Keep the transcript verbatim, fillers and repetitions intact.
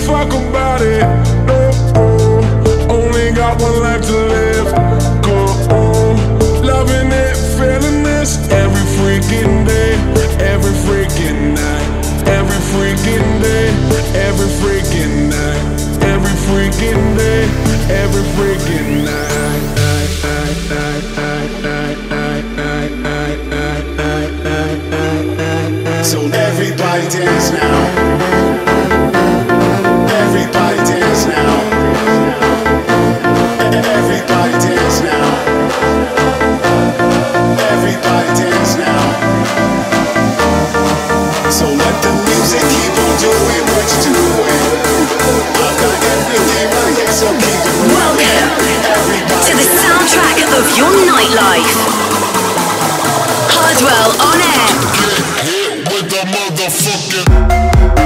fuck about it. No, oh, only got one life to live. Go on, loving it, feeling this every freaking day, every freaking night, every freaking day, every freaking night, every freaking day, every freaking night. So everybody dance now. Everybody dance now. Everybody dance now. Everybody dance now. So let the music keep on doing what you're doing. I got everything right here, so keep it moving. Welcome Everybody to the soundtrack of your nightlife. Hardwell on air. Get hit with the motherfucking